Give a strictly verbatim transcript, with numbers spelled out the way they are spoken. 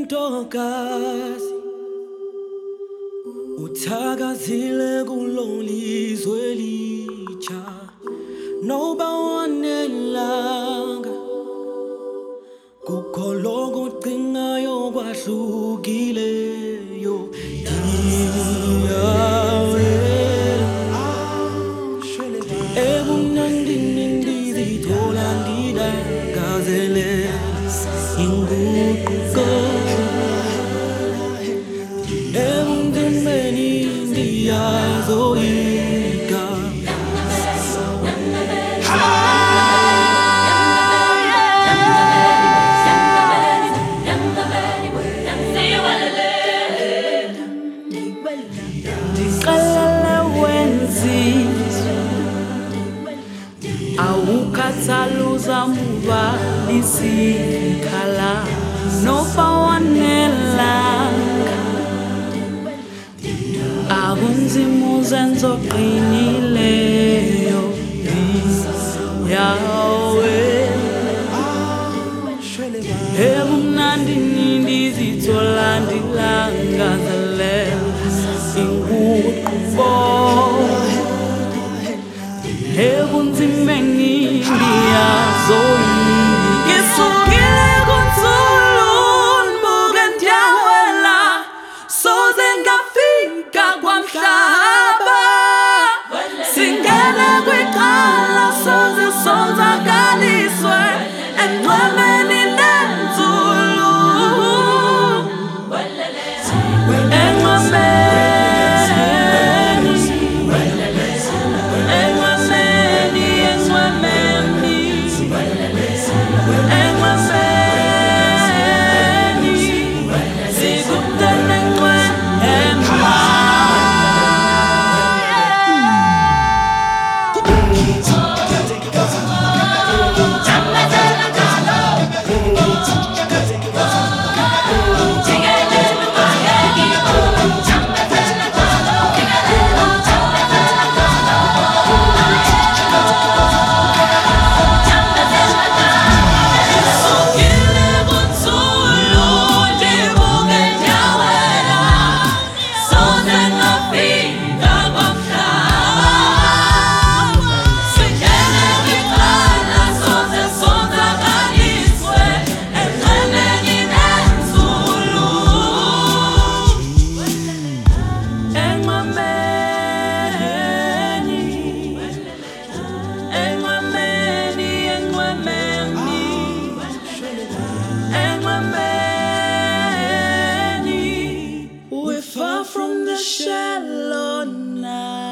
ntokazi uthakazile kulolizwe litsha noba wanelanga kukho lokucingayo kwahlukileyo ebumnandini ndizithola ndidangazele inguquko ebunzimeni ndiyazoyika awukathaluza muba isikhala noba wanelanga abunzima uzenzo qinileyo yawe ebumnandini ndizithola ndilangazelela inguquko ebunzimeni ndiyazoyika isukile kunzulu ngibuke ndiyawela soze ngafika kwamhlaba singene kwicala soze sonzakaliswe enqwemeni nenzulu enqwemeni shallow now.